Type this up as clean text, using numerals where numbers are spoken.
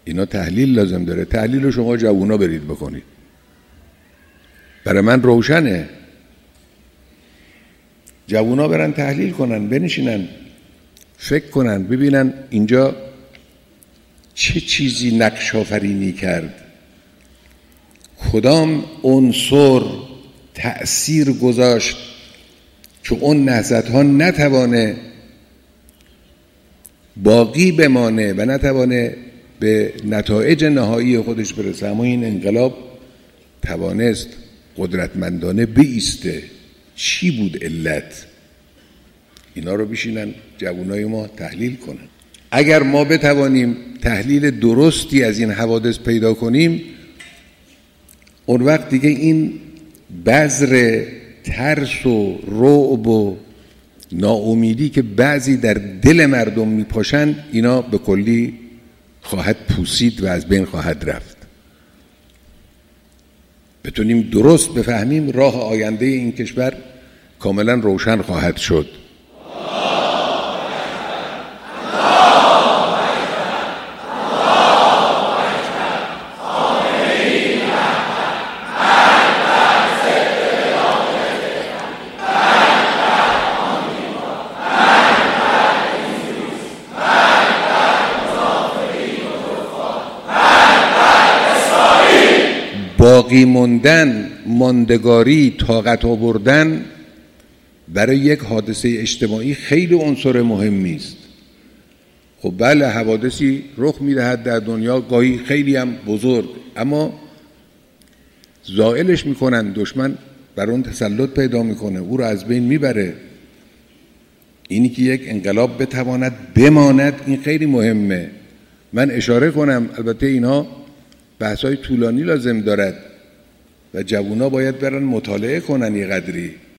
اینا تحلیل لازم داره. تحلیل رو شما جوونا برید بکنید. برای من روشنه. جوونا برن تحلیل کنن، بنشینن فکر کنن، ببینن اینجا چه چیزی نقش آفرینی کرد، کدام عنصر تأثیر گذاشت که اون نهضت‌ها نتوانه باقی بمانه و نتوانه به نتایج نهایی خودش برسه، اما این انقلاب توانست قدرتمندانه بایسته. چی بود علت؟ اینا رو بشینن جوانای ما تحلیل کنن. اگر ما بتوانیم تحلیل درستی از این حوادث پیدا کنیم، اون وقت دیگه این بذر ترس و رعب و ناامیدی که بعضی در دل مردم میپاشن، اینا به کلی خواهد پوسید و از بین خواهد رفت. بتونیم درست بفهمیم، راه آینده این کشور کاملا روشن خواهد شد. باقی موندن، ماندگاری، طاقت آوردن برای یک حادثه اجتماعی خیلی عنصر مهمی است. خب بله، حوادثی رخ میدهد در دنیا، گاهی خیلی هم بزرگ، اما زائلش میکنن، دشمن بر اون تسلط پیدا میکنه، او رو از بین میبره. اینی که یک انقلاب بتواند بماند، این خیلی مهمه. من اشاره کنم، البته اینا بحث‌های طولانی لازم دارد و جوونا باید برن مطالعه کنن یه قدری.